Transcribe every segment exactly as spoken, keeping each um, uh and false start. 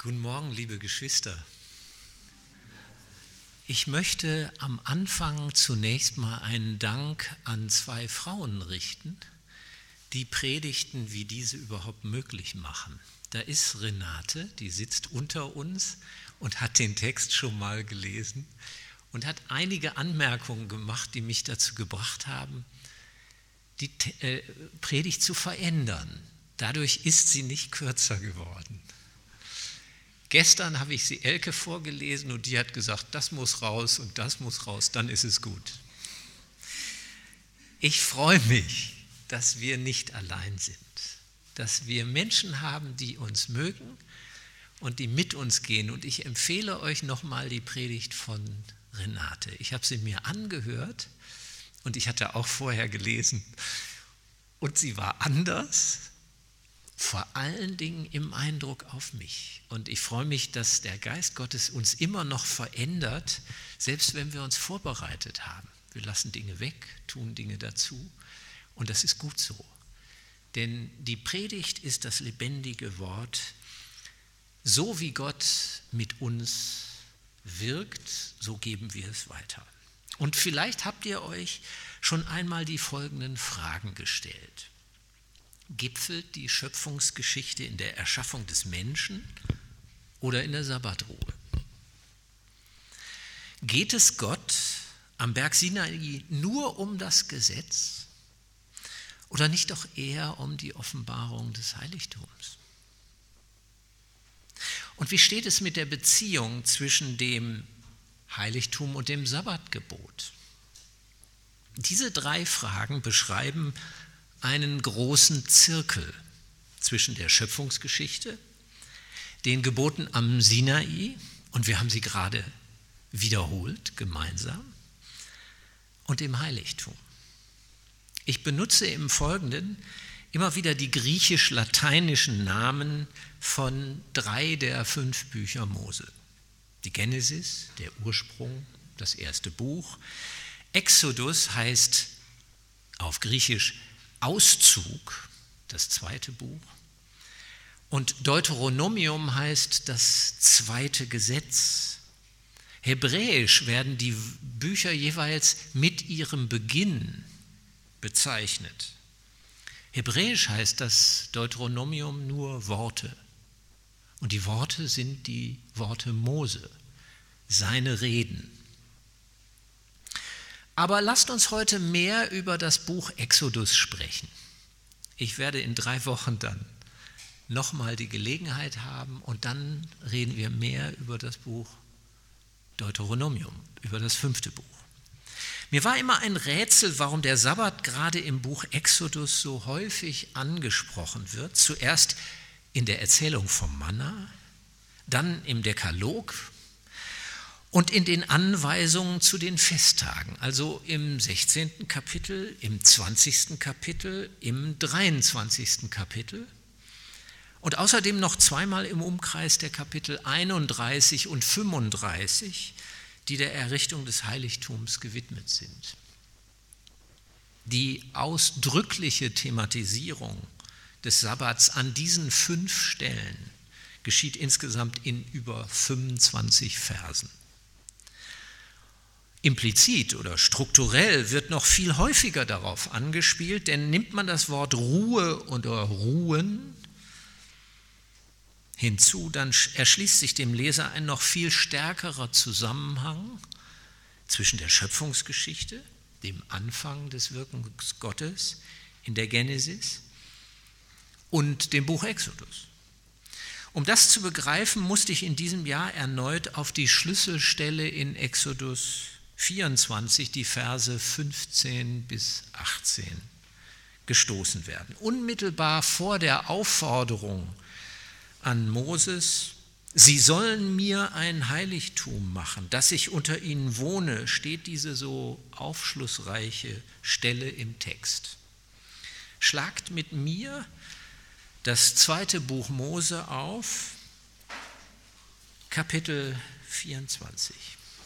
Guten Morgen, liebe Geschwister. Ich möchte am Anfang zunächst mal einen Dank an zwei Frauen richten, die Predigten wie diese überhaupt möglich machen. Da ist Renate, die sitzt unter uns und hat den Text schon mal gelesen und hat einige Anmerkungen gemacht, die mich dazu gebracht haben, die äh, Predigt zu verändern. Dadurch ist sie nicht kürzer geworden. Gestern habe ich sie Elke vorgelesen und die hat gesagt, das muss raus und das muss raus, dann ist es gut. Ich freue mich, dass wir nicht allein sind, dass wir Menschen haben, die uns mögen und die mit uns gehen. Und ich empfehle euch nochmal die Predigt von Renate. Ich habe sie mir angehört und ich hatte auch vorher gelesen und sie war anders. Vor allen Dingen im Eindruck auf mich. Und ich freue mich, dass der Geist Gottes uns immer noch verändert, selbst wenn wir uns vorbereitet haben. Wir lassen Dinge weg, tun Dinge dazu und das ist gut so. Denn die Predigt ist das lebendige Wort, so wie Gott mit uns wirkt, so geben wir es weiter. Und vielleicht habt ihr euch schon einmal die folgenden Fragen gestellt. Gipfelt die Schöpfungsgeschichte in der Erschaffung des Menschen oder in der Sabbatruhe? Geht es Gott am Berg Sinai nur um das Gesetz oder nicht doch eher um die Offenbarung des Heiligtums? Und wie steht es mit der Beziehung zwischen dem Heiligtum und dem Sabbatgebot? Diese drei Fragen beschreiben einen großen Zirkel zwischen der Schöpfungsgeschichte, den Geboten am Sinai, und wir haben sie gerade wiederholt, gemeinsam, und dem Heiligtum. Ich benutze im Folgenden immer wieder die griechisch-lateinischen Namen von drei der fünf Bücher Mose. Die Genesis, der Ursprung, das erste Buch. Exodus heißt auf Griechisch Auszug, das zweite Buch. Und Deuteronomium heißt das zweite Gesetz. Hebräisch werden die Bücher jeweils mit ihrem Beginn bezeichnet. Hebräisch heißt das Deuteronomium nur Worte. Und die Worte sind die Worte Mose, seine Reden. Aber lasst uns heute mehr über das Buch Exodus sprechen. Ich werde in drei Wochen dann nochmal die Gelegenheit haben und dann reden wir mehr über das Buch Deuteronomium, über das fünfte Buch. Mir war immer ein Rätsel, warum der Sabbat gerade im Buch Exodus so häufig angesprochen wird. Zuerst in der Erzählung vom Manna, dann im Dekalog und in den Anweisungen zu den Festtagen, also im sechzehnten Kapitel, im zwanzigsten Kapitel, im dreiundzwanzigsten Kapitel und außerdem noch zweimal im Umkreis der Kapitel einunddreißig und fünfunddreißig, die der Errichtung des Heiligtums gewidmet sind. Die ausdrückliche Thematisierung des Sabbats an diesen fünf Stellen geschieht insgesamt in über fünfundzwanzig Versen. Implizit oder strukturell wird noch viel häufiger darauf angespielt, denn nimmt man das Wort Ruhe oder Ruhen hinzu, dann erschließt sich dem Leser ein noch viel stärkerer Zusammenhang zwischen der Schöpfungsgeschichte, dem Anfang des Wirkens Gottes in der Genesis und dem Buch Exodus. Um das zu begreifen, musste ich in diesem Jahr erneut auf die Schlüsselstelle in Exodus vierundzwanzig, die Verse fünfzehn bis achtzehn, gestoßen werden. Unmittelbar vor der Aufforderung an Moses, sie sollen mir ein Heiligtum machen, dass ich unter ihnen wohne, steht diese so aufschlussreiche Stelle im Text. Schlagt mit mir das zweite Buch Mose auf, Kapitel vierundzwanzig.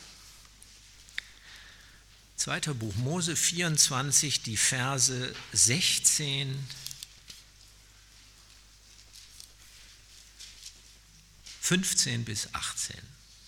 Zweiter Buch Mose vierundzwanzig, die Verse sechzehn fünfzehn bis achtzehn.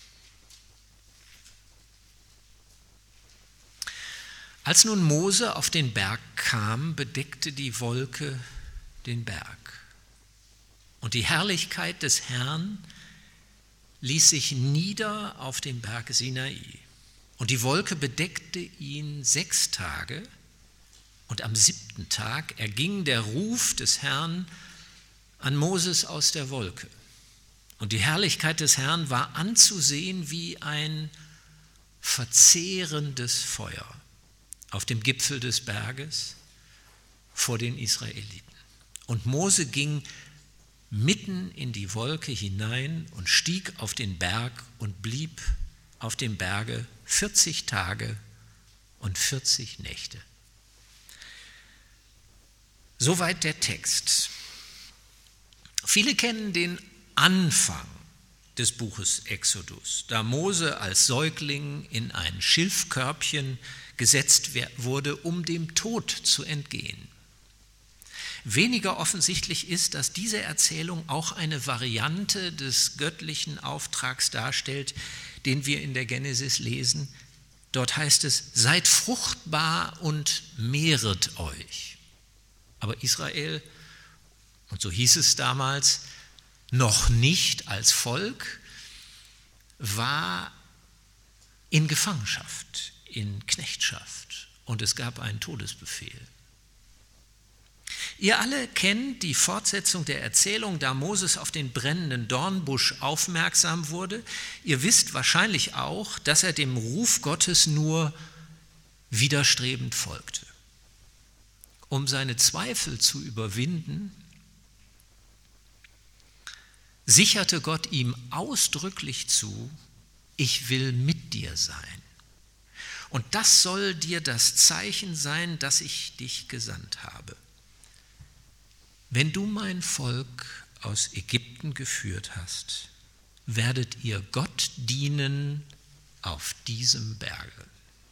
Als nun Mose auf den Berg kam, bedeckte die Wolke den Berg. Und die Herrlichkeit des Herrn ließ sich nieder auf dem Berg Sinai. Und die Wolke bedeckte ihn sechs Tage. Und am siebten Tag erging der Ruf des Herrn an Moses aus der Wolke. Und die Herrlichkeit des Herrn war anzusehen wie ein verzehrendes Feuer auf dem Gipfel des Berges vor den Israeliten. Und Mose ging mitten in die Wolke hinein und stieg auf den Berg und blieb auf dem Berge vierzig Tage und vierzig Nächte. Soweit der Text. Viele kennen den Anfang des Buches Exodus, da Mose als Säugling in ein Schilfkörbchen gesetzt wurde, um dem Tod zu entgehen. Weniger offensichtlich ist, dass diese Erzählung auch eine Variante des göttlichen Auftrags darstellt, den wir in der Genesis lesen. Dort heißt es, seid fruchtbar und mehret euch. Aber Israel, und so hieß es damals, noch nicht als Volk, war in Gefangenschaft, in Knechtschaft, und es gab einen Todesbefehl. Ihr alle kennt die Fortsetzung der Erzählung, da Moses auf den brennenden Dornbusch aufmerksam wurde. Ihr wisst wahrscheinlich auch, dass er dem Ruf Gottes nur widerstrebend folgte. Um seine Zweifel zu überwinden, sicherte Gott ihm ausdrücklich zu, ich will mit dir sein. Und das soll dir das Zeichen sein, dass ich dich gesandt habe. Wenn du mein Volk aus Ägypten geführt hast, werdet ihr Gott dienen auf diesem Berge.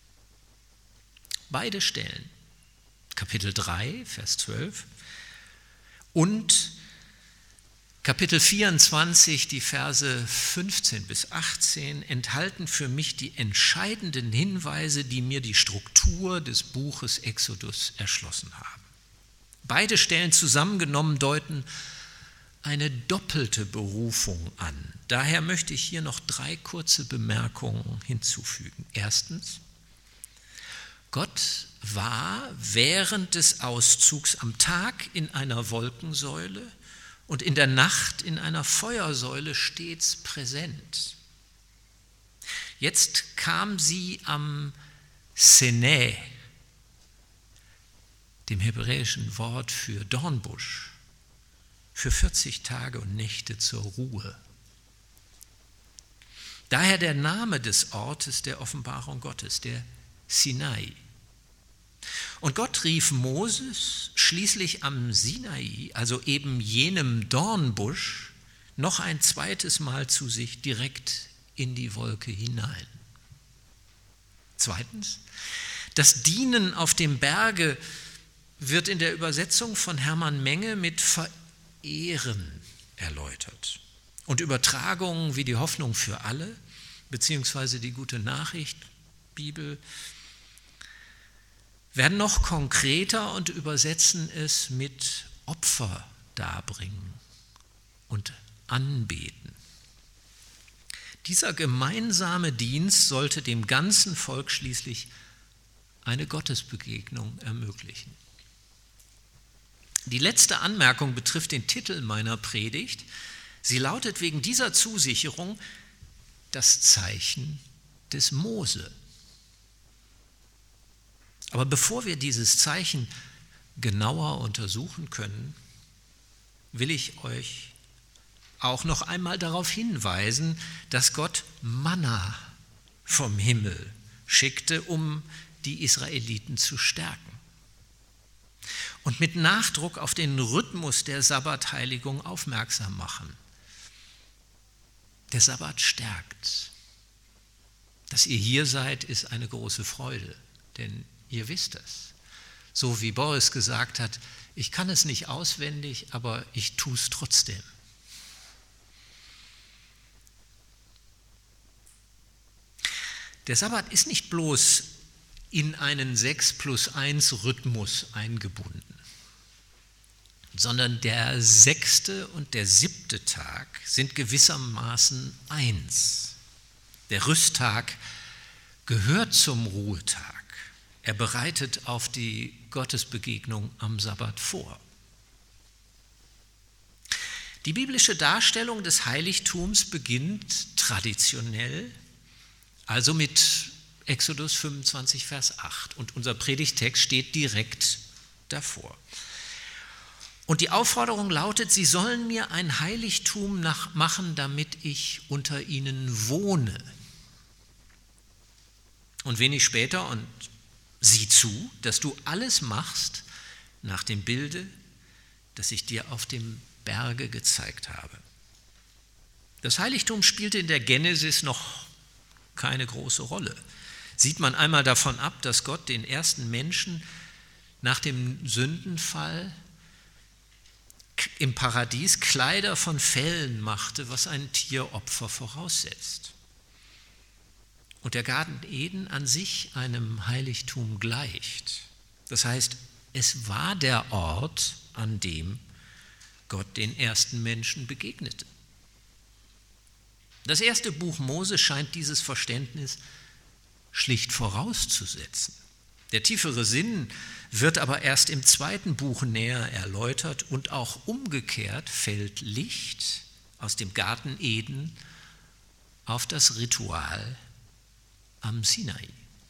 Beide Stellen, Kapitel drei, Vers zwölf und Kapitel vierundzwanzig, die Verse fünfzehn bis achtzehn, enthalten für mich die entscheidenden Hinweise, die mir die Struktur des Buches Exodus erschlossen haben. Beide Stellen zusammengenommen deuten eine doppelte Berufung an. Daher möchte ich hier noch drei kurze Bemerkungen hinzufügen. Erstens, Gott war während des Auszugs am Tag in einer Wolkensäule und in der Nacht in einer Feuersäule stets präsent. Jetzt kam sie am Seneh, dem hebräischen Wort für Dornbusch, für vierzig Tage und Nächte zur Ruhe. Daher der Name des Ortes der Offenbarung Gottes, der Sinai. Und Gott rief Moses schließlich am Sinai, also eben jenem Dornbusch, noch ein zweites Mal zu sich direkt in die Wolke hinein. Zweitens, das Dienen auf dem Berge wird in der Übersetzung von Hermann Menge mit Verehren erläutert. Und Übertragungen wie die Hoffnung für alle, beziehungsweise die Gute Nachricht, Bibel, werden noch konkreter und übersetzen es mit Opfer darbringen und anbeten. Dieser gemeinsame Dienst sollte dem ganzen Volk schließlich eine Gottesbegegnung ermöglichen. Die letzte Anmerkung betrifft den Titel meiner Predigt. Sie lautet wegen dieser Zusicherung das Zeichen des Mose. Aber bevor wir dieses Zeichen genauer untersuchen können, will ich euch auch noch einmal darauf hinweisen, dass Gott Manna vom Himmel schickte, um die Israeliten zu stärken. Und mit Nachdruck auf den Rhythmus der Sabbatheiligung aufmerksam machen. Der Sabbat stärkt. Dass ihr hier seid, ist eine große Freude, denn ihr wisst es. So wie Boris gesagt hat, ich kann es nicht auswendig, aber ich tue es trotzdem. Der Sabbat ist nicht bloß in einen sechs plus eins Rhythmus eingebunden, sondern der sechste und der siebte Tag sind gewissermaßen eins. Der Rüsttag gehört zum Ruhetag. Er bereitet auf die Gottesbegegnung am Sabbat vor. Die biblische Darstellung des Heiligtums beginnt traditionell, also mit Exodus fünfundzwanzig, Vers acht. Und unser Predigtext steht direkt davor. Und die Aufforderung lautet, sie sollen mir ein Heiligtum nach- machen, damit ich unter ihnen wohne. Und wenig später, und sieh zu, dass du alles machst nach dem Bilde, das ich dir auf dem Berge gezeigt habe. Das Heiligtum spielte in der Genesis noch keine große Rolle. Sieht man einmal davon ab, dass Gott den ersten Menschen nach dem Sündenfall im Paradies Kleider von Fellen machte, was ein Tieropfer voraussetzt. Und der Garten Eden an sich einem Heiligtum gleicht. Das heißt, es war der Ort, an dem Gott den ersten Menschen begegnete. Das erste Buch Mose scheint dieses Verständnis schlicht vorauszusetzen. Der tiefere Sinn wird aber erst im zweiten Buch näher erläutert und auch umgekehrt fällt Licht aus dem Garten Eden auf das Ritual am Sinai.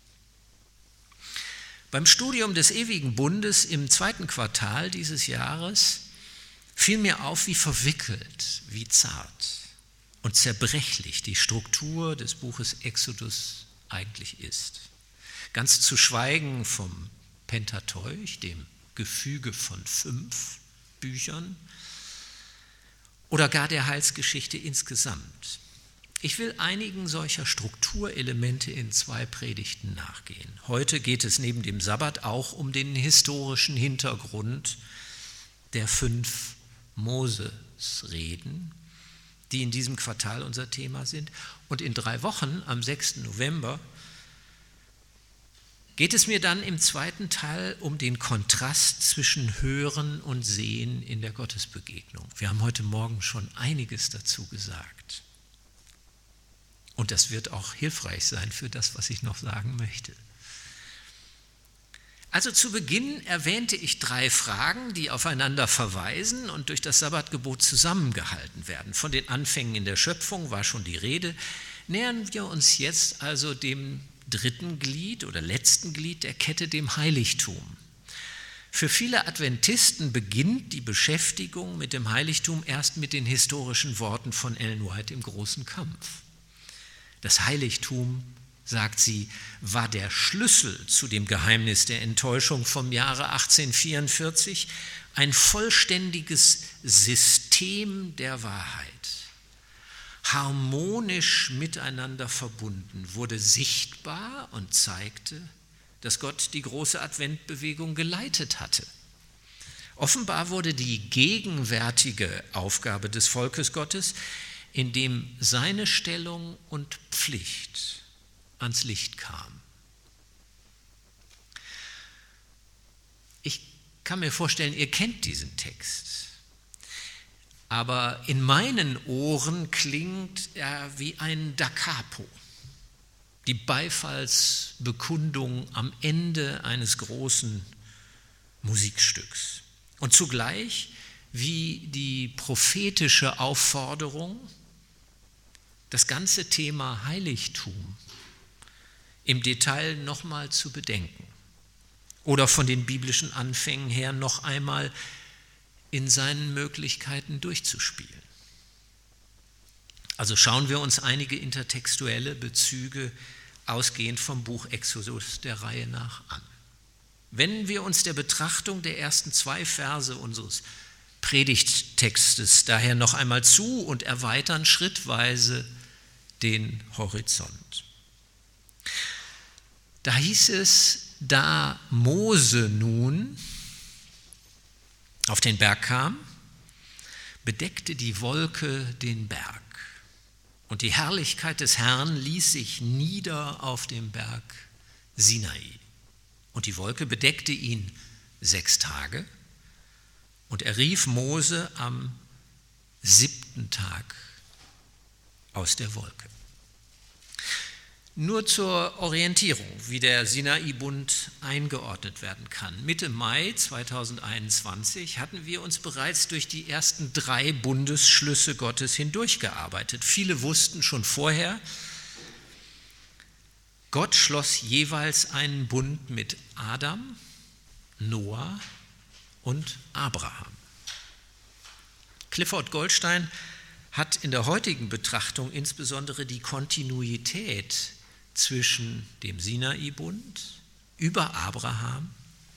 Beim Studium des ewigen Bundes im zweiten Quartal dieses Jahres fiel mir auf, wie verwickelt, wie zart und zerbrechlich die Struktur des Buches Exodus eigentlich ist. Ganz zu schweigen vom Pentateuch, dem Gefüge von fünf Büchern, oder gar der Heilsgeschichte insgesamt. Ich will einigen solcher Strukturelemente in zwei Predigten nachgehen. Heute geht es neben dem Sabbat auch um den historischen Hintergrund der fünf Moses-Reden, die in diesem Quartal unser Thema sind. Und in drei Wochen, am sechsten November, geht es mir dann im zweiten Teil um den Kontrast zwischen Hören und Sehen in der Gottesbegegnung. Wir haben heute Morgen schon einiges dazu gesagt. Und das wird auch hilfreich sein für das, was ich noch sagen möchte. Also zu Beginn erwähnte ich drei Fragen, die aufeinander verweisen und durch das Sabbatgebot zusammengehalten werden. Von den Anfängen in der Schöpfung war schon die Rede. Nähern wir uns jetzt also dem dritten Glied oder letzten Glied der Kette, dem Heiligtum. Für viele Adventisten beginnt die Beschäftigung mit dem Heiligtum erst mit den historischen Worten von Ellen White im Großen Kampf. Das Heiligtum, sagt sie, war der Schlüssel zu dem Geheimnis der Enttäuschung vom Jahre achtzehnhundertvierundvierzig, ein vollständiges System der Wahrheit. Harmonisch miteinander verbunden, wurde sichtbar und zeigte, dass Gott die große Adventbewegung geleitet hatte. Offenbar wurde die gegenwärtige Aufgabe des Volkes Gottes, in dem seine Stellung und Pflicht ans Licht kam. Ich kann mir vorstellen, ihr kennt diesen Text, aber in meinen Ohren klingt er wie ein Da Capo, die Beifallsbekundung am Ende eines großen Musikstücks und zugleich wie die prophetische Aufforderung, das ganze Thema Heiligtum im Detail nochmal zu bedenken oder von den biblischen Anfängen her noch einmal in seinen Möglichkeiten durchzuspielen. Also schauen wir uns einige intertextuelle Bezüge ausgehend vom Buch Exodus der Reihe nach an. Wenden wir uns der Betrachtung der ersten zwei Verse unseres Predigttextes daher noch einmal zu und erweitern schrittweise den Horizont. Da hieß es, da Mose nun auf den Berg kam, bedeckte die Wolke den Berg. Und die Herrlichkeit des Herrn ließ sich nieder auf dem Berg Sinai. Und die Wolke bedeckte ihn sechs Tage. Und er rief Mose am siebten Tag aus der Wolke. Nur zur Orientierung, wie der Sinai-Bund eingeordnet werden kann. Mitte Mai zweitausendeinundzwanzig hatten wir uns bereits durch die ersten drei Bundesschlüsse Gottes hindurchgearbeitet. Viele wussten schon vorher, Gott schloss jeweils einen Bund mit Adam, Noah und Abraham. Clifford Goldstein hat in der heutigen Betrachtung insbesondere die Kontinuität zwischen dem Sinai-Bund über Abraham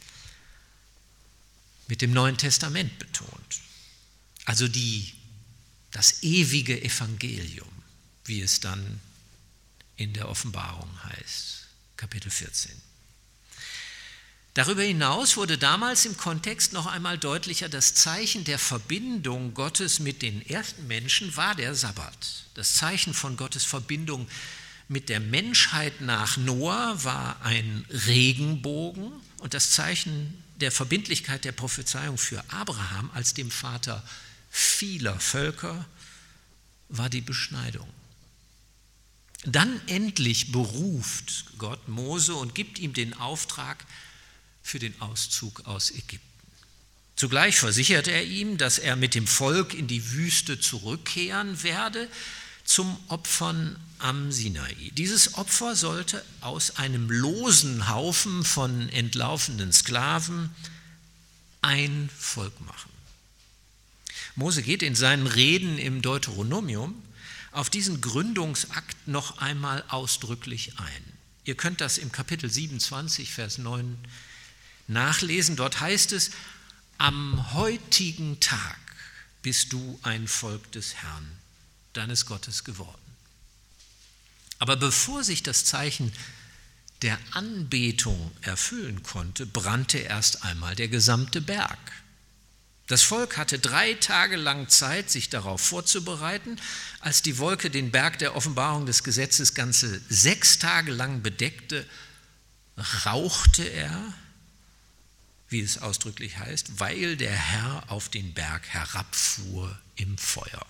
mit dem Neuen Testament betont. Also die, das ewige Evangelium, wie es dann in der Offenbarung heißt, Kapitel vierzehn. Darüber hinaus wurde damals im Kontext noch einmal deutlicher, das Zeichen der Verbindung Gottes mit den ersten Menschen war der Sabbat. Das Zeichen von Gottes Verbindung mit der Menschheit nach Noah war ein Regenbogen und das Zeichen der Verbindlichkeit der Prophezeiung für Abraham als dem Vater vieler Völker war die Beschneidung. Dann endlich beruft Gott Mose und gibt ihm den Auftrag für den Auszug aus Ägypten. Zugleich versichert er ihm, dass er mit dem Volk in die Wüste zurückkehren werde zum Opfern am Sinai. Dieses Opfer sollte aus einem losen Haufen von entlaufenden Sklaven ein Volk machen. Mose geht in seinen Reden im Deuteronomium auf diesen Gründungsakt noch einmal ausdrücklich ein. Ihr könnt das im Kapitel siebenundzwanzig, Vers neun nachlesen. Dort heißt es, am heutigen Tag bist du ein Volk des Herrn, deines Gottes geworden. Aber bevor sich das Zeichen der Anbetung erfüllen konnte, brannte erst einmal der gesamte Berg. Das Volk hatte drei Tage lang Zeit, sich darauf vorzubereiten. Als die Wolke den Berg der Offenbarung des Gesetzes ganze sechs Tage lang bedeckte, rauchte er, wie es ausdrücklich heißt, weil der Herr auf den Berg herabfuhr im Feuer.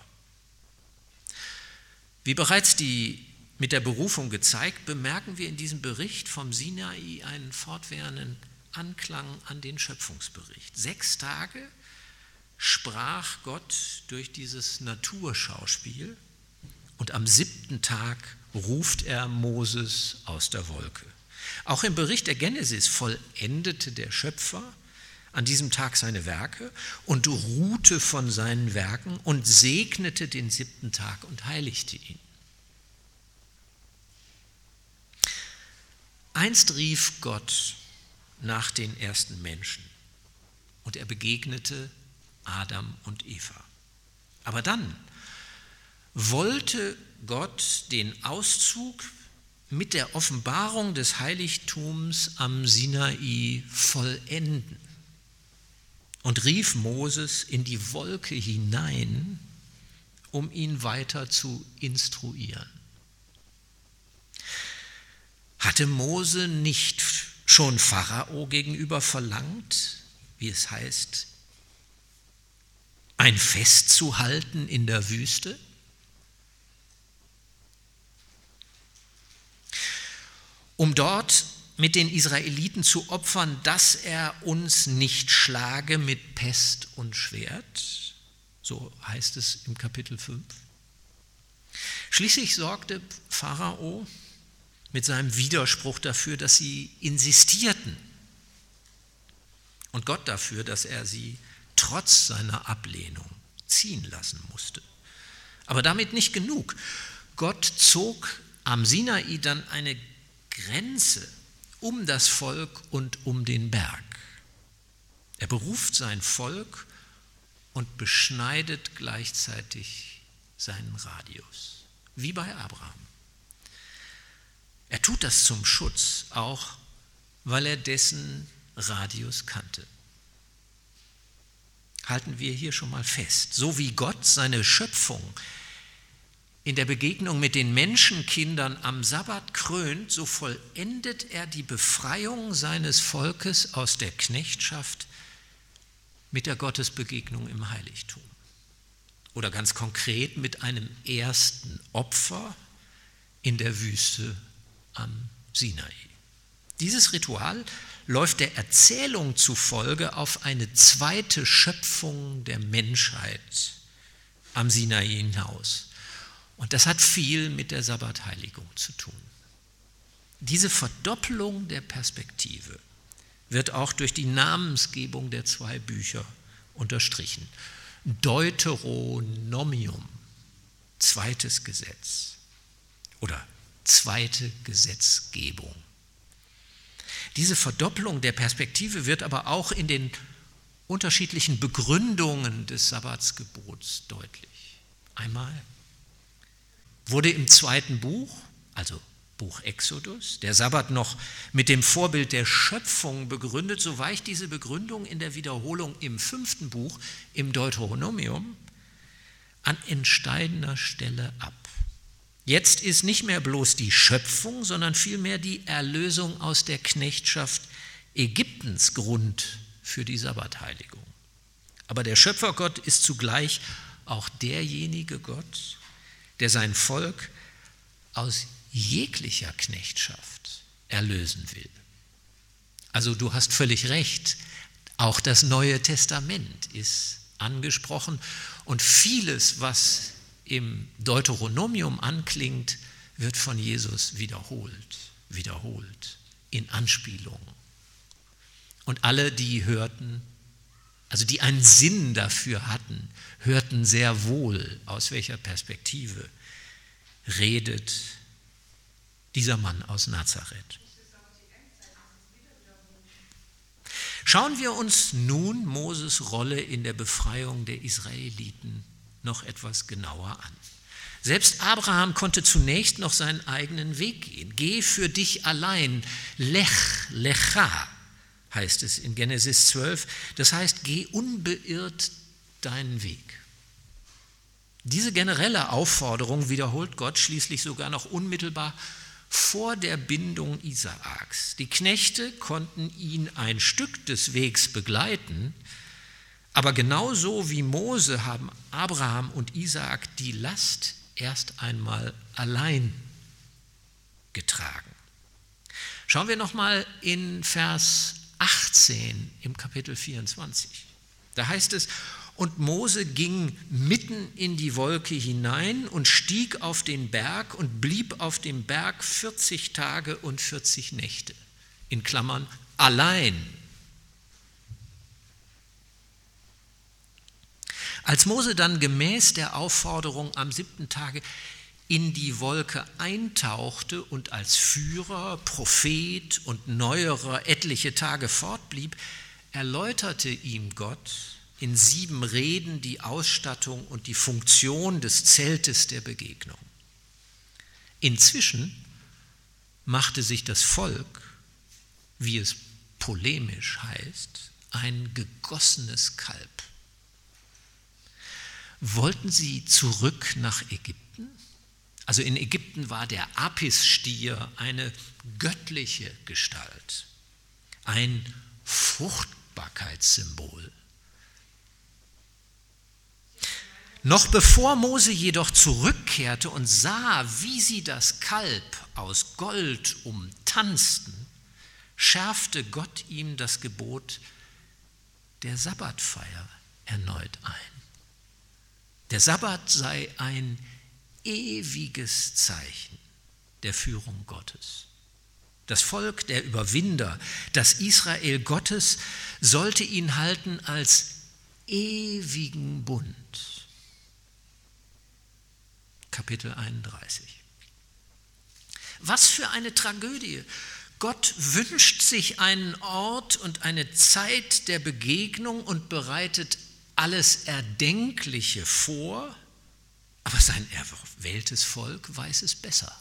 Wie bereits die mit der Berufung gezeigt, bemerken wir in diesem Bericht vom Sinai einen fortwährenden Anklang an den Schöpfungsbericht. Sechs Tage sprach Gott durch dieses Naturschauspiel und am siebten Tag ruft er Moses aus der Wolke. Auch im Bericht der Genesis vollendete der Schöpfer an diesem Tag seine Werke und ruhte von seinen Werken und segnete den siebten Tag und heiligte ihn. Einst rief Gott nach den ersten Menschen und er begegnete Adam und Eva. Aber dann wollte Gott den Auszug mit der Offenbarung des Heiligtums am Sinai vollenden und rief Moses in die Wolke hinein, um ihn weiter zu instruieren. Hatte Mose nicht schon Pharao gegenüber verlangt, wie es heißt, ein Fest zu halten in der Wüste? Um dort mit den Israeliten zu opfern, dass er uns nicht schlage mit Pest und Schwert, so heißt es im Kapitel fünf. Schließlich sorgte Pharao mit seinem Widerspruch dafür, dass sie insistierten und Gott dafür, dass er sie trotz seiner Ablehnung ziehen lassen musste. Aber damit nicht genug. Gott zog am Sinai dann eine Grenze um das Volk und um den Berg. Er beruft sein Volk und beschneidet gleichzeitig seinen Radius, wie bei Abraham. Er tut das zum Schutz, auch weil er dessen Radius kannte. Halten wir hier schon mal fest, so wie Gott seine Schöpfung in der Begegnung mit den Menschenkindern am Sabbat krönt, so vollendet er die Befreiung seines Volkes aus der Knechtschaft mit der Gottesbegegnung im Heiligtum. Oder ganz konkret mit einem ersten Opfer in der Wüste am Sinai. Dieses Ritual läuft der Erzählung zufolge auf eine zweite Schöpfung der Menschheit am Sinai hinaus. Und das hat viel mit der Sabbatheiligung zu tun. Diese Verdoppelung der Perspektive wird auch durch die Namensgebung der zwei Bücher unterstrichen. Deuteronomium, zweites Gesetz oder zweite Gesetzgebung. Diese Verdoppelung der Perspektive wird aber auch in den unterschiedlichen Begründungen des Sabbatsgebots deutlich. Einmal wurde im zweiten Buch, also Buch Exodus, der Sabbat noch mit dem Vorbild der Schöpfung begründet, so weicht diese Begründung in der Wiederholung im fünften Buch, im Deuteronomium, an entscheidender Stelle ab. Jetzt ist nicht mehr bloß die Schöpfung, sondern vielmehr die Erlösung aus der Knechtschaft Ägyptens Grund für die Sabbatheiligung. Aber der Schöpfergott ist zugleich auch derjenige Gott, der sein Volk aus jeglicher Knechtschaft erlösen will. Also du hast völlig recht, auch das Neue Testament ist angesprochen und vieles, was im Deuteronomium anklingt, wird von Jesus wiederholt, wiederholt, in Anspielung. Und alle, die hörten, also die einen Sinn dafür hatten, hörten sehr wohl, aus welcher Perspektive redet dieser Mann aus Nazareth. Schauen wir uns nun Moses' Rolle in der Befreiung der Israeliten noch etwas genauer an. Selbst Abraham konnte zunächst noch seinen eigenen Weg gehen. Geh für dich allein, lech, lecha, heißt es in Genesis zwölf. Das heißt, geh unbeirrt deinen Weg. Diese generelle Aufforderung wiederholt Gott schließlich sogar noch unmittelbar vor der Bindung Isaaks. Die Knechte konnten ihn ein Stück des Wegs begleiten, aber genauso wie Mose haben Abraham und Isaak die Last erst einmal allein getragen. Schauen wir nochmal in Vers achtzehn im Kapitel vierundzwanzig. Da heißt es, und Mose ging mitten in die Wolke hinein und stieg auf den Berg und blieb auf dem Berg vierzig Tage und vierzig Nächte. In Klammern, allein. Als Mose dann gemäß der Aufforderung am siebten Tage in die Wolke eintauchte und als Führer, Prophet und Neuerer etliche Tage fortblieb, erläuterte ihm Gott in sieben Reden die Ausstattung und die Funktion des Zeltes der Begegnung. Inzwischen machte sich das Volk, wie es polemisch heißt, ein gegossenes Kalb. Wollten sie zurück nach Ägypten? Also in Ägypten war der Apis-Stier eine göttliche Gestalt, ein Fruchtbarkeitssymbol. Noch bevor Mose jedoch zurückkehrte und sah, wie sie das Kalb aus Gold umtanzten, schärfte Gott ihm das Gebot der Sabbatfeier erneut ein. Der Sabbat sei ein ewiges Zeichen der Führung Gottes. Das Volk der Überwinder, das Israel Gottes, sollte ihn halten als ewigen Bund. Kapitel einunddreißig. Was für eine Tragödie! Gott wünscht sich einen Ort und eine Zeit der Begegnung und bereitet alles Erdenkliche vor, aber sein erwähltes Volk weiß es besser.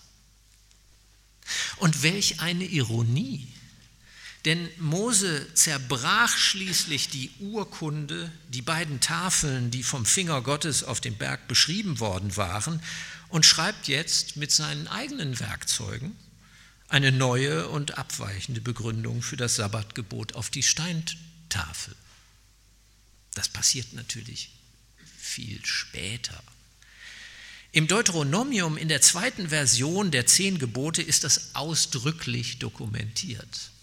Und welch eine Ironie! Denn Mose zerbrach schließlich die Urkunde, die beiden Tafeln, die vom Finger Gottes auf dem Berg beschrieben worden waren, und schreibt jetzt mit seinen eigenen Werkzeugen eine neue und abweichende Begründung für das Sabbatgebot auf die Steintafel. Das passiert natürlich viel später. Im Deuteronomium, in der zweiten Version der zehn Gebote, ist das ausdrücklich dokumentiert.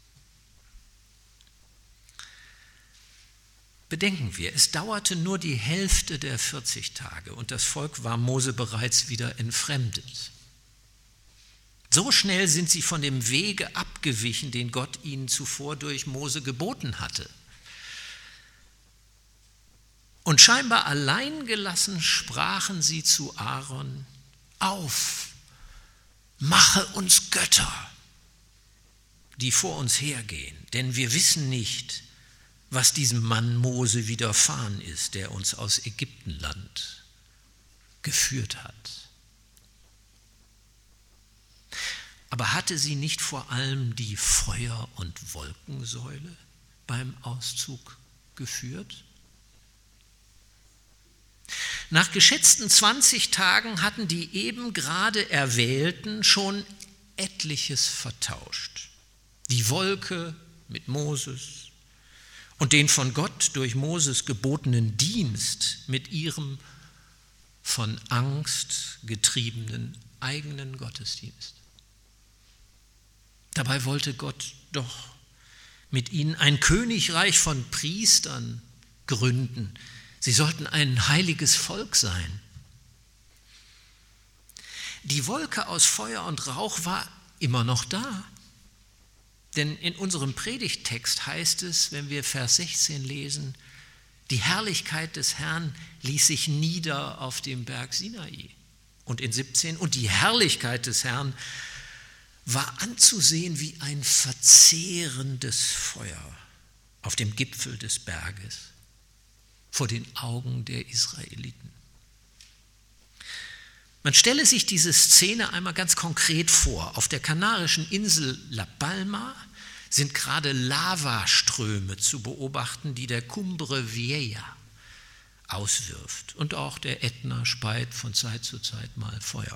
Bedenken wir, es dauerte nur die Hälfte der vierzig Tage und das Volk war Mose bereits wieder entfremdet. So schnell sind sie von dem Wege abgewichen, den Gott ihnen zuvor durch Mose geboten hatte. Und scheinbar alleingelassen sprachen sie zu Aaron: Auf, mache uns Götter, die vor uns hergehen, denn wir wissen nicht, was diesem Mann Mose widerfahren ist, der uns aus Ägyptenland geführt hat. Aber hatte sie nicht vor allem die Feuer- und Wolkensäule beim Auszug geführt? Nach geschätzten zwanzig Tagen hatten die eben gerade Erwählten schon etliches vertauscht. Die Wolke mit Moses und den von Gott durch Moses gebotenen Dienst mit ihrem von Angst getriebenen eigenen Gottesdienst. Dabei wollte Gott doch mit ihnen ein Königreich von Priestern gründen. Sie sollten ein heiliges Volk sein. Die Wolke aus Feuer und Rauch war immer noch da. Denn in unserem Predigttext heißt es, wenn wir Vers sechzehn lesen, die Herrlichkeit des Herrn ließ sich nieder auf dem Berg Sinai. Und in siebzehn, und die Herrlichkeit des Herrn war anzusehen wie ein verzehrendes Feuer auf dem Gipfel des Berges vor den Augen der Israeliten. Man stelle sich diese Szene einmal ganz konkret vor. Auf der kanarischen Insel La Palma sind gerade Lavaströme zu beobachten, die der Cumbre Vieja auswirft. Und auch der Ätna speit von Zeit zu Zeit mal Feuer.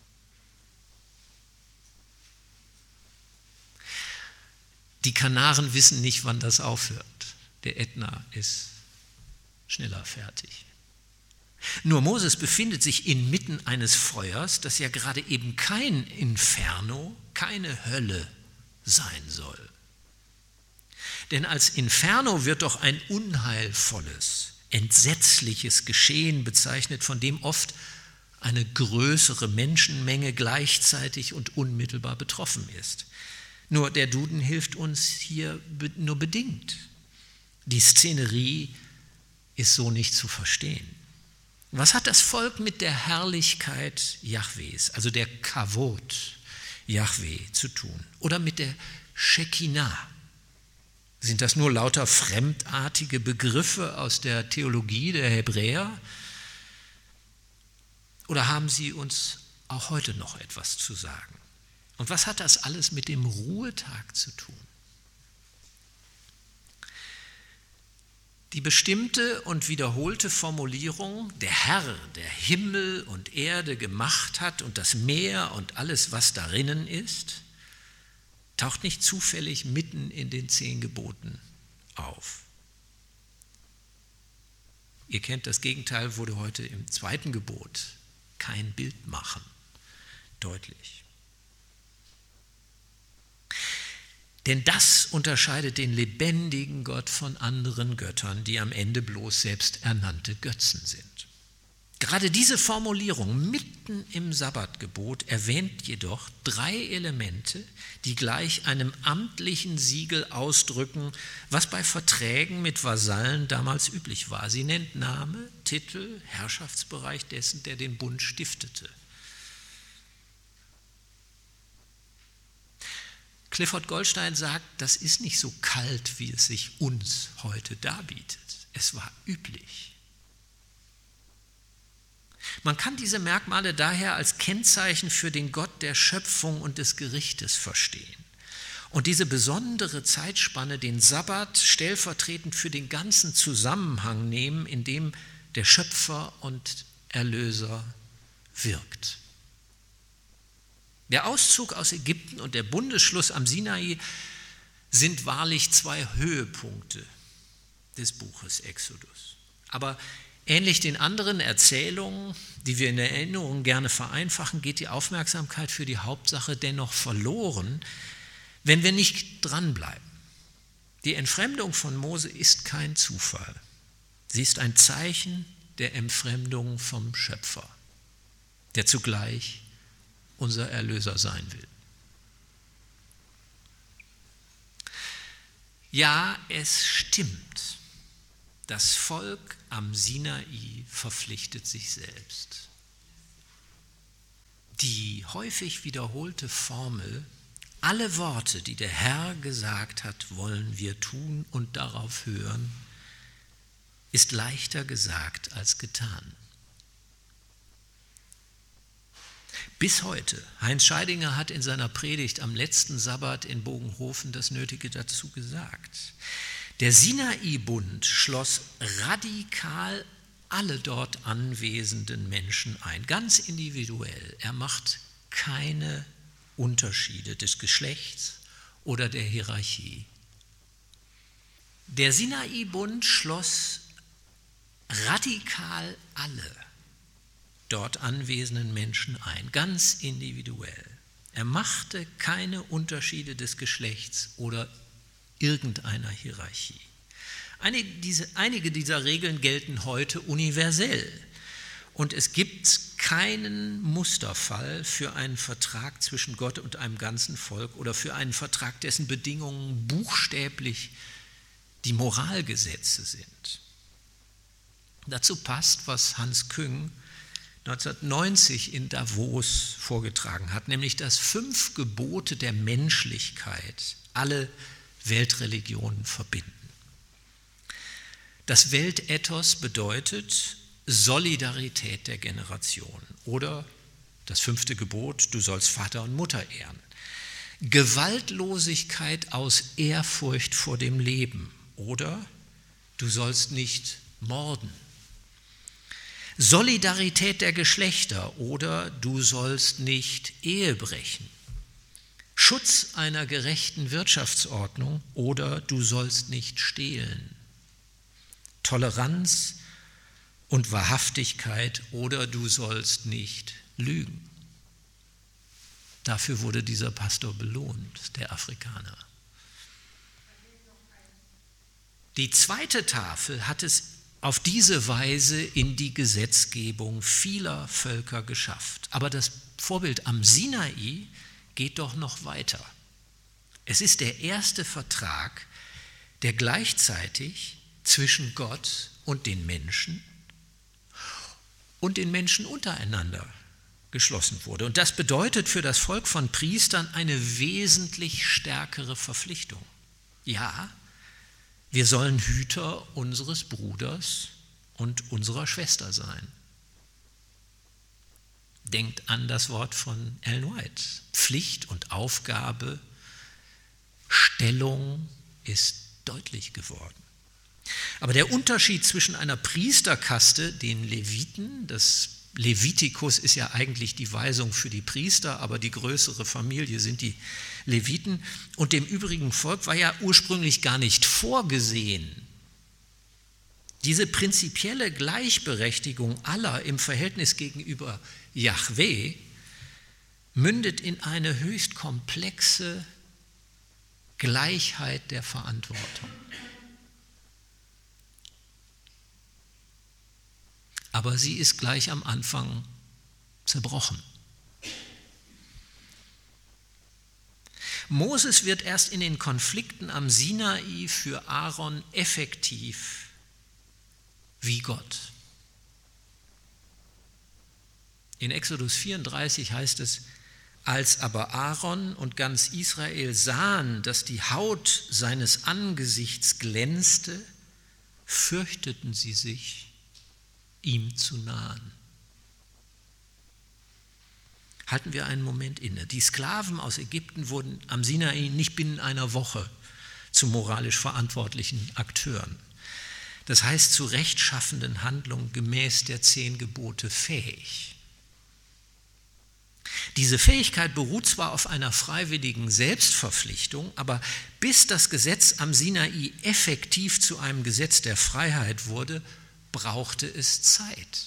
Die Kanaren wissen nicht, wann das aufhört. Der Ätna ist schneller fertig. Nur Moses befindet sich inmitten eines Feuers, das ja gerade eben kein Inferno, keine Hölle sein soll. Denn als Inferno wird doch ein unheilvolles, entsetzliches Geschehen bezeichnet, von dem oft eine größere Menschenmenge gleichzeitig und unmittelbar betroffen ist. Nur der Duden hilft uns hier nur bedingt. Die Szenerie ist so nicht zu verstehen. Was hat das Volk mit der Herrlichkeit Jahwes, also der Kavod Jahwe, zu tun? Oder mit der Shekinah? Sind das nur lauter fremdartige Begriffe aus der Theologie der Hebräer? Oder haben sie uns auch heute noch etwas zu sagen? Und was hat das alles mit dem Ruhetag zu tun? Die bestimmte und wiederholte Formulierung, der Herr, der Himmel und Erde gemacht hat und das Meer und alles, was darinnen ist, taucht nicht zufällig mitten in den zehn Geboten auf. Ihr kennt, das Gegenteil wurde heute im zweiten Gebot, kein Bild machen, deutlich. Denn das unterscheidet den lebendigen Gott von anderen Göttern, die am Ende bloß selbst ernannte Götzen sind. Gerade diese Formulierung mitten im Sabbatgebot erwähnt jedoch drei Elemente, die gleich einem amtlichen Siegel ausdrücken, was bei Verträgen mit Vasallen damals üblich war. Sie nennt Name, Titel, Herrschaftsbereich dessen, der den Bund stiftete. Clifford Goldstein sagt, das ist nicht so kalt, wie es sich uns heute darbietet. Es war üblich. Man kann diese Merkmale daher als Kennzeichen für den Gott der Schöpfung und des Gerichtes verstehen. Und diese besondere Zeitspanne, den Sabbat, stellvertretend für den ganzen Zusammenhang nehmen, in dem der Schöpfer und Erlöser wirkt. Der Auszug aus Ägypten und der Bundesschluss am Sinai sind wahrlich zwei Höhepunkte des Buches Exodus. Aber ähnlich den anderen Erzählungen, die wir in der Erinnerung gerne vereinfachen, geht die Aufmerksamkeit für die Hauptsache dennoch verloren, wenn wir nicht dranbleiben. Die Entfremdung von Mose ist kein Zufall. Sie ist ein Zeichen der Entfremdung vom Schöpfer, der zugleich unser Erlöser sein will. Ja, es stimmt. Das Volk am Sinai verpflichtet sich selbst. Die häufig wiederholte Formel, alle Worte, die der Herr gesagt hat, wollen wir tun und darauf hören, ist leichter gesagt als getan. Bis heute, Heinz Scheidinger hat in seiner Predigt am letzten Sabbat in Bogenhofen das Nötige dazu gesagt. Der Sinai-Bund schloss radikal alle dort anwesenden Menschen ein, ganz individuell. Er macht keine Unterschiede des Geschlechts oder der Hierarchie. Der Sinai-Bund schloss radikal alle dort anwesenden Menschen ein, ganz individuell. Er machte keine Unterschiede des Geschlechts oder irgendeiner Hierarchie. Einige, diese, einige dieser Regeln gelten heute universell und es gibt keinen Musterfall für einen Vertrag zwischen Gott und einem ganzen Volk oder für einen Vertrag, dessen Bedingungen buchstäblich die Moralgesetze sind. Dazu passt, was Hans Küng neunzehnhundertneunzig in Davos vorgetragen hat, nämlich dass fünf Gebote der Menschlichkeit alle Weltreligionen verbinden. Das Weltethos bedeutet Solidarität der Generationen oder das fünfte Gebot, du sollst Vater und Mutter ehren. Gewaltlosigkeit aus Ehrfurcht vor dem Leben oder du sollst nicht morden. Solidarität der Geschlechter oder du sollst nicht Ehe brechen. Schutz einer gerechten Wirtschaftsordnung oder du sollst nicht stehlen. Toleranz und Wahrhaftigkeit oder du sollst nicht lügen. Dafür wurde dieser Pastor belohnt, der Afrikaner. Die zweite Tafel hat es auf diese Weise in die Gesetzgebung vieler Völker geschafft. Aber das Vorbild am Sinai geht doch noch weiter. Es ist der erste Vertrag, der gleichzeitig zwischen Gott und den Menschen und den Menschen untereinander geschlossen wurde. Und das bedeutet für das Volk von Priestern eine wesentlich stärkere Verpflichtung. Ja, wir sollen Hüter unseres Bruders und unserer Schwester sein. Denkt an das Wort von Ellen White. Pflicht und Aufgabe, Stellung ist deutlich geworden. Aber der Unterschied zwischen einer Priesterkaste, den Leviten, das Levitikus ist ja eigentlich die Weisung für die Priester, aber die größere Familie sind die Leviten, und dem übrigen Volk war ja ursprünglich gar nicht vorgesehen. Diese prinzipielle Gleichberechtigung aller im Verhältnis gegenüber Jahwe mündet in eine höchst komplexe Gleichheit der Verantwortung. Aber sie ist gleich am Anfang zerbrochen. Moses wird erst in den Konflikten am Sinai für Aaron effektiv wie Gott. In Exodus vierunddreißig heißt es, als aber Aaron und ganz Israel sahen, dass die Haut seines Angesichts glänzte, fürchteten sie sich, ihm zu nahen. Halten wir einen Moment inne. Die Sklaven aus Ägypten wurden am Sinai nicht binnen einer Woche zu moralisch verantwortlichen Akteuren. Das heißt, zu rechtschaffenden Handlungen gemäß der zehn Gebote fähig. Diese Fähigkeit beruht zwar auf einer freiwilligen Selbstverpflichtung, aber bis das Gesetz am Sinai effektiv zu einem Gesetz der Freiheit wurde, brauchte es Zeit.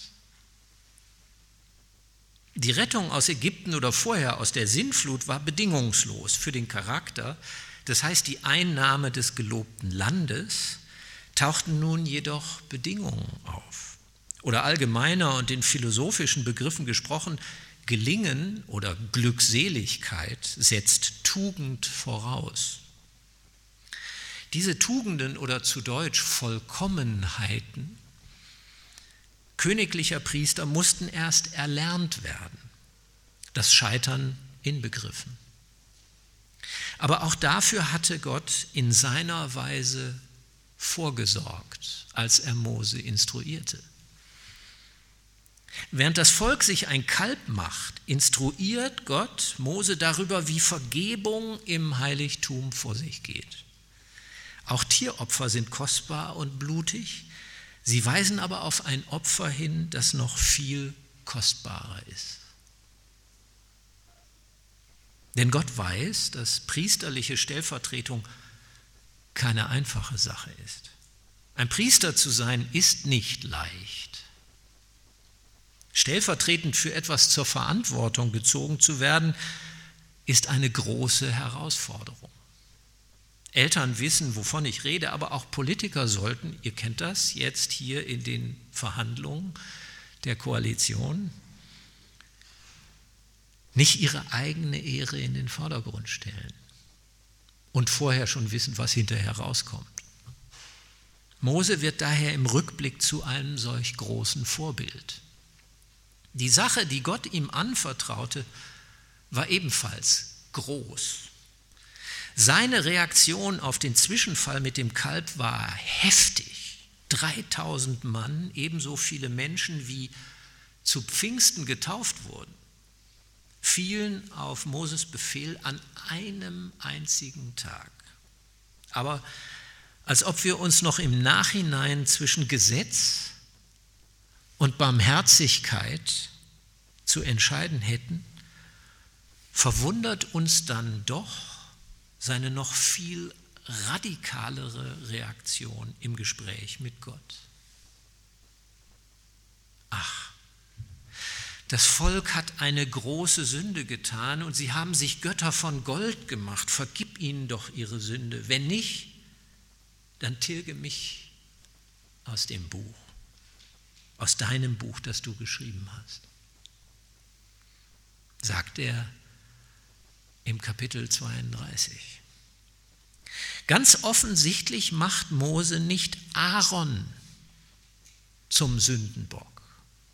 Die Rettung aus Ägypten oder vorher aus der Sintflut war bedingungslos für den Charakter, das heißt die Einnahme des gelobten Landes, tauchten nun jedoch Bedingungen auf. Oder allgemeiner und in philosophischen Begriffen gesprochen, Gelingen oder Glückseligkeit setzt Tugend voraus. Diese Tugenden oder zu Deutsch Vollkommenheiten königlicher Priester mussten erst erlernt werden, das Scheitern inbegriffen. Aber auch dafür hatte Gott in seiner Weise vorgesorgt, als er Mose instruierte. Während das Volk sich ein Kalb macht, instruiert Gott Mose darüber, wie Vergebung im Heiligtum vor sich geht. Auch Tieropfer sind kostbar und blutig, sie weisen aber auf ein Opfer hin, das noch viel kostbarer ist. Denn Gott weiß, dass priesterliche Stellvertretung keine einfache Sache ist. Ein Priester zu sein ist nicht leicht. Stellvertretend für etwas zur Verantwortung gezogen zu werden, ist eine große Herausforderung. Eltern wissen, wovon ich rede, aber auch Politiker sollten, ihr kennt das jetzt hier in den Verhandlungen der Koalition, nicht ihre eigene Ehre in den Vordergrund stellen und vorher schon wissen, was hinterher rauskommt. Mose wird daher im Rückblick zu einem solch großen Vorbild. Die Sache, die Gott ihm anvertraute, war ebenfalls groß. Seine Reaktion auf den Zwischenfall mit dem Kalb war heftig. dreitausend Mann, ebenso viele Menschen wie zu Pfingsten getauft wurden, fielen auf Moses Befehl an einem einzigen Tag. Aber als ob wir uns noch im Nachhinein zwischen Gesetz und Barmherzigkeit zu entscheiden hätten, verwundert uns dann doch seine noch viel radikalere Reaktion im Gespräch mit Gott. Ach, das Volk hat eine große Sünde getan und sie haben sich Götter von Gold gemacht. Vergib ihnen doch ihre Sünde. Wenn nicht, dann tilge mich aus dem Buch, aus deinem Buch, das du geschrieben hast. Sagt er im Kapitel zweiunddreißig. Ganz offensichtlich macht Mose nicht Aaron zum Sündenbock.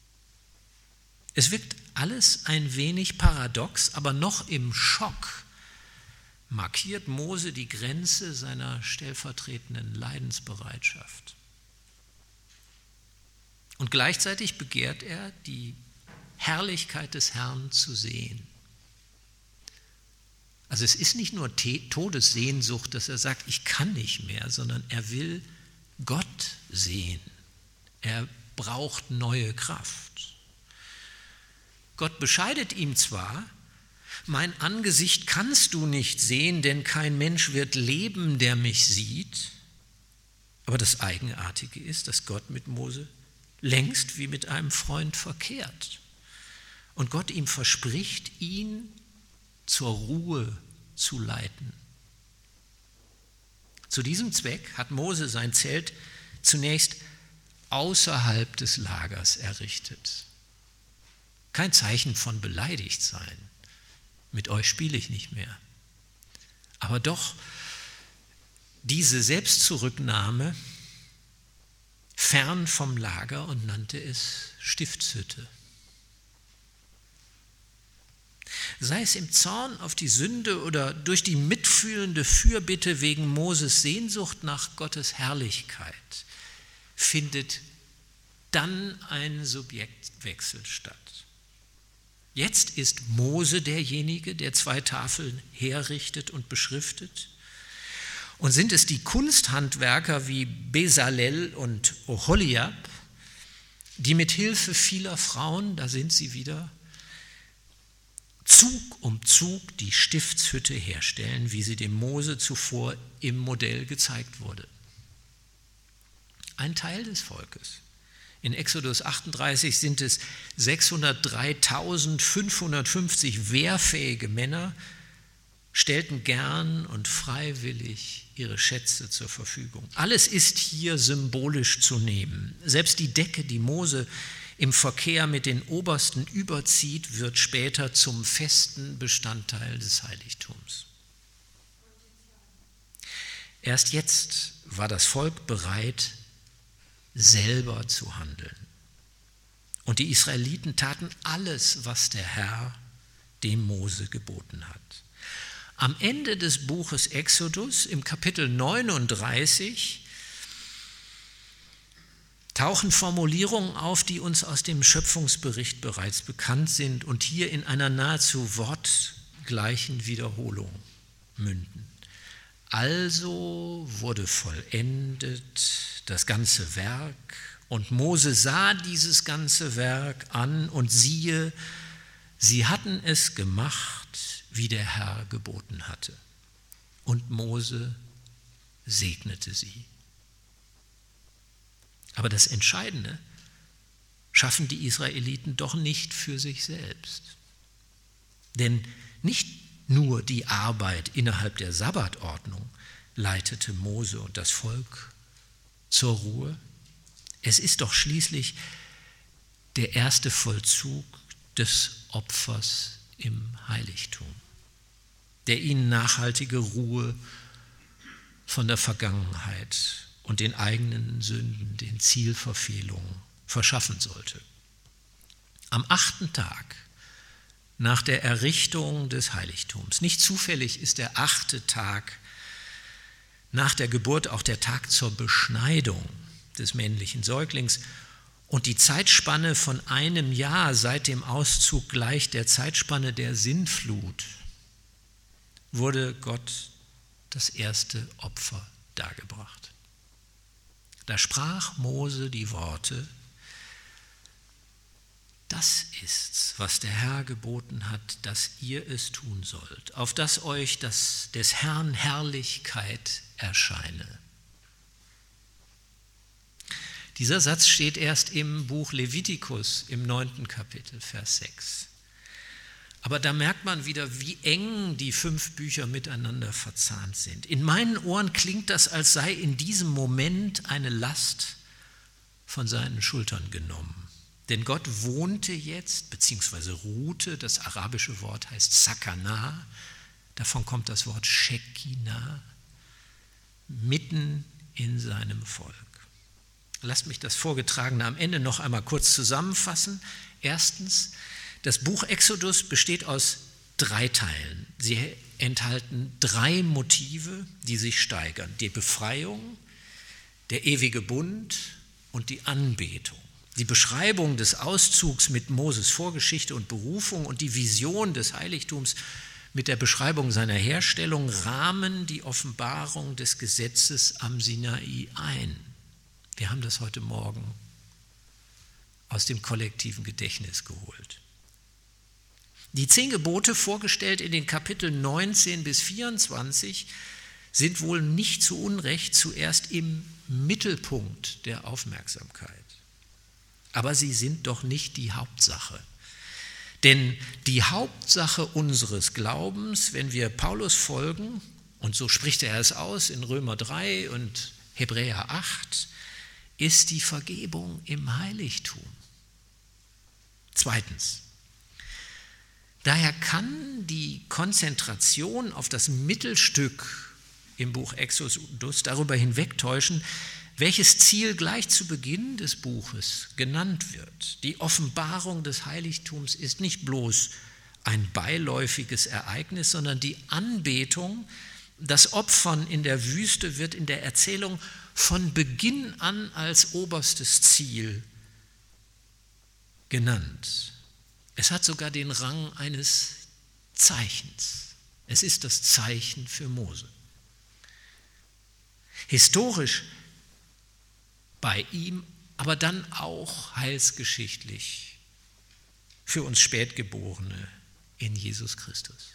Es wirkt alles ein wenig paradox, aber noch im Schock markiert Mose die Grenze seiner stellvertretenden Leidensbereitschaft. Und gleichzeitig begehrt er, die Herrlichkeit des Herrn zu sehen. Also es ist nicht nur Todessehnsucht, dass er sagt, ich kann nicht mehr, sondern er will Gott sehen. Er braucht neue Kraft. Gott bescheidet ihm zwar, mein Angesicht kannst du nicht sehen, denn kein Mensch wird leben, der mich sieht. Aber das Eigenartige ist, dass Gott mit Mose längst wie mit einem Freund verkehrt. Und Gott ihm verspricht, ihn zur Ruhe zu leiten. Zu diesem Zweck hat Mose sein Zelt zunächst außerhalb des Lagers errichtet. Kein Zeichen von beleidigt sein. Mit euch spiele ich nicht mehr. Aber doch diese Selbstzurücknahme fern vom Lager und nannte es Stiftshütte. Sei es im Zorn auf die Sünde oder durch die mitfühlende Fürbitte wegen Moses Sehnsucht nach Gottes Herrlichkeit, findet dann ein Subjektwechsel statt. Jetzt ist Mose derjenige, der zwei Tafeln herrichtet und beschriftet. Und sind es die Kunsthandwerker wie Bezalel und Oholiab, die mit Hilfe vieler Frauen, da sind sie wieder, Zug um Zug die Stiftshütte herstellen, wie sie dem Mose zuvor im Modell gezeigt wurde. Ein Teil des Volkes. In Exodus achtunddreißig sind es sechshundertdreitausendfünfhundertfünfzig wehrfähige Männer, stellten gern und freiwillig ihre Schätze zur Verfügung. Alles ist hier symbolisch zu nehmen. Selbst die Decke, die Mose im Verkehr mit den Obersten überzieht, wird später zum festen Bestandteil des Heiligtums. Erst jetzt war das Volk bereit, selber zu handeln. Und die Israeliten taten alles, was der Herr dem Mose geboten hat. Am Ende des Buches Exodus, im Kapitel neununddreißig, tauchen Formulierungen auf, die uns aus dem Schöpfungsbericht bereits bekannt sind und hier in einer nahezu wortgleichen Wiederholung münden. Also wurde vollendet das ganze Werk, und Mose sah dieses ganze Werk an, und siehe, sie hatten es gemacht, wie der Herr geboten hatte. Und Mose segnete sie. Aber das Entscheidende schaffen die Israeliten doch nicht für sich selbst. Denn nicht nur die Arbeit innerhalb der Sabbatordnung leitete Mose und das Volk zur Ruhe. Es ist doch schließlich der erste Vollzug des Opfers im Heiligtum, der ihnen nachhaltige Ruhe von der Vergangenheit und den eigenen Sünden, den Zielverfehlungen verschaffen sollte. Am achten Tag nach der Errichtung des Heiligtums, nicht zufällig ist der achte Tag nach der Geburt auch der Tag zur Beschneidung des männlichen Säuglings, und die Zeitspanne von einem Jahr seit dem Auszug gleich der Zeitspanne der Sintflut, wurde Gott das erste Opfer dargebracht. Da sprach Mose die Worte: Das ist's, was der Herr geboten hat, dass ihr es tun sollt, auf dass euch das, des Herrn Herrlichkeit erscheine. Dieser Satz steht erst im Buch Levitikus im neunten Kapitel, Vers sechs. Aber da merkt man wieder, wie eng die fünf Bücher miteinander verzahnt sind. In meinen Ohren klingt das, als sei in diesem Moment eine Last von seinen Schultern genommen. Denn Gott wohnte jetzt, beziehungsweise ruhte, das arabische Wort heißt Sakana, davon kommt das Wort Shekinah, mitten in seinem Volk. Lasst mich das Vorgetragene am Ende noch einmal kurz zusammenfassen. Erstens, das Buch Exodus besteht aus drei Teilen. Sie enthalten drei Motive, die sich steigern: die Befreiung, der ewige Bund und die Anbetung. Die Beschreibung des Auszugs mit Moses Vorgeschichte und Berufung und die Vision des Heiligtums mit der Beschreibung seiner Herstellung rahmen die Offenbarung des Gesetzes am Sinai ein. Wir haben das heute Morgen aus dem kollektiven Gedächtnis geholt. Die zehn Gebote, vorgestellt in den Kapiteln neunzehn bis vierundzwanzig, sind wohl nicht zu Unrecht zuerst im Mittelpunkt der Aufmerksamkeit. Aber sie sind doch nicht die Hauptsache. Denn die Hauptsache unseres Glaubens, wenn wir Paulus folgen, und so spricht er es aus in Römer drei und Hebräer acht, ist die Vergebung im Heiligtum. Zweitens, daher kann die Konzentration auf das Mittelstück im Buch Exodus darüber hinwegtäuschen, welches Ziel gleich zu Beginn des Buches genannt wird. Die Offenbarung des Heiligtums ist nicht bloß ein beiläufiges Ereignis, sondern die Anbetung, das Opfern in der Wüste wird in der Erzählung von Beginn an als oberstes Ziel genannt. Es hat sogar den Rang eines Zeichens. Es ist das Zeichen für Mose. Historisch bei ihm, aber dann auch heilsgeschichtlich für uns Spätgeborene in Jesus Christus.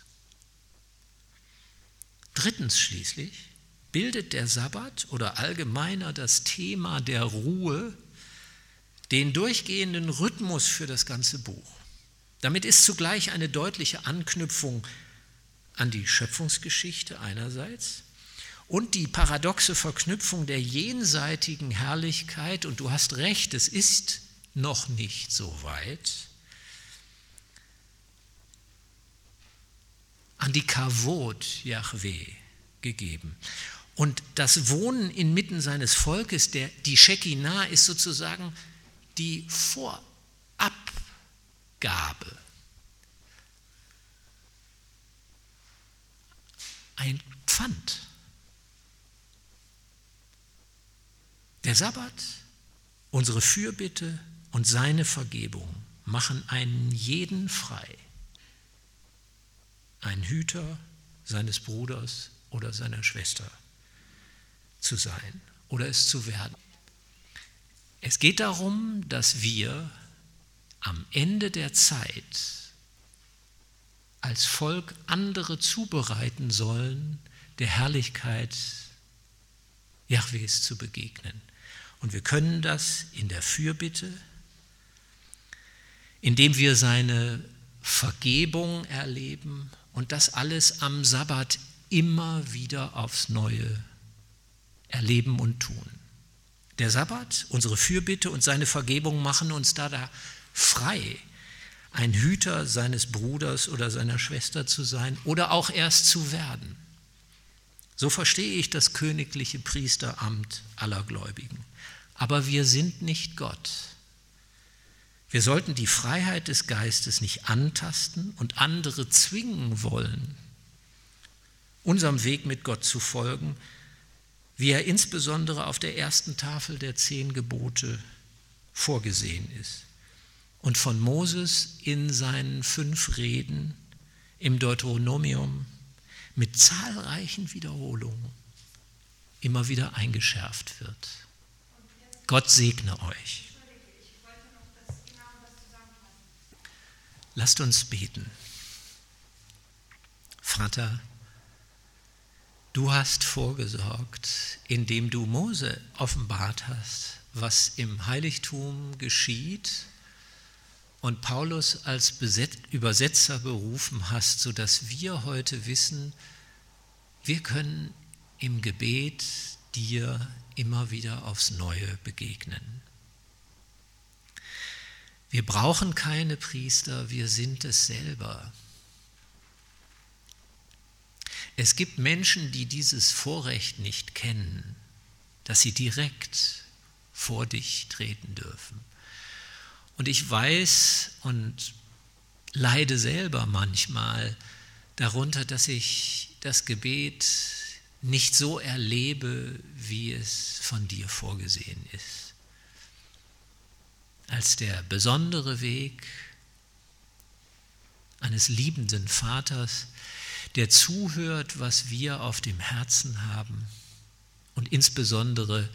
Drittens schließlich bildet der Sabbat oder allgemeiner das Thema der Ruhe den durchgehenden Rhythmus für das ganze Buch. Damit ist zugleich eine deutliche Anknüpfung an die Schöpfungsgeschichte einerseits und die paradoxe Verknüpfung der jenseitigen Herrlichkeit, und du hast recht, es ist noch nicht so weit, an die Kavod Jahwe gegeben. Und das Wohnen inmitten seines Volkes, der, die Shekinah, ist sozusagen die Vorabgabe. Ein Pfand. Der Sabbat, unsere Fürbitte und seine Vergebung machen einen jeden frei, ein Hüter seines Bruders oder seiner Schwester zu sein oder es zu werden. Es geht darum, dass wir am Ende der Zeit als Volk andere zubereiten sollen, der Herrlichkeit Jahwes zu begegnen. Und wir können das in der Fürbitte, indem wir seine Vergebung erleben und das alles am Sabbat immer wieder aufs Neue erleben und tun. Der Sabbat, unsere Fürbitte und seine Vergebung machen uns da, da frei, ein Hüter seines Bruders oder seiner Schwester zu sein oder auch erst zu werden. So verstehe ich das königliche Priesteramt aller Gläubigen. Aber wir sind nicht Gott. Wir sollten die Freiheit des Geistes nicht antasten und andere zwingen wollen, unserem Weg mit Gott zu folgen, wie er insbesondere auf der ersten Tafel der zehn Gebote vorgesehen ist und von Moses in seinen fünf Reden im Deuteronomium mit zahlreichen Wiederholungen immer wieder eingeschärft wird. Gott segne euch. Lasst uns beten. Vater, du hast vorgesorgt, indem du Mose offenbart hast, was im Heiligtum geschieht und Paulus als Übersetzer berufen hast, sodass wir heute wissen, wir können im Gebet dir immer wieder aufs Neue begegnen. Wir brauchen keine Priester, wir sind es selber. Es gibt Menschen, die dieses Vorrecht nicht kennen, dass sie direkt vor dich treten dürfen. Und ich weiß und leide selber manchmal darunter, dass ich das Gebet nicht so erlebe, wie es von dir vorgesehen ist. Als der besondere Weg eines liebenden Vaters, der zuhört, was wir auf dem Herzen haben und insbesondere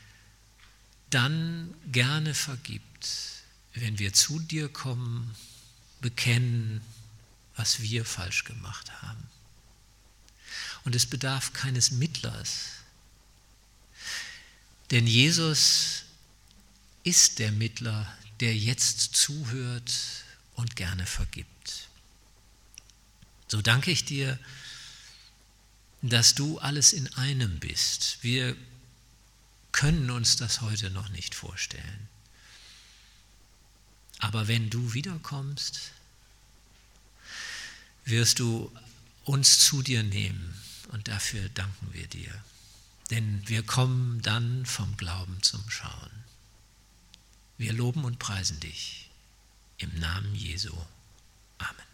dann gerne vergibt, wenn wir zu dir kommen, bekennen, was wir falsch gemacht haben. Und es bedarf keines Mittlers, denn Jesus ist der Mittler, der jetzt zuhört und gerne vergibt. So danke ich dir, dass du alles in einem bist. Wir können uns das heute noch nicht vorstellen. Aber wenn du wiederkommst, wirst du uns zu dir nehmen und dafür danken wir dir. Denn wir kommen dann vom Glauben zum Schauen. Wir loben und preisen dich im Namen Jesu. Amen.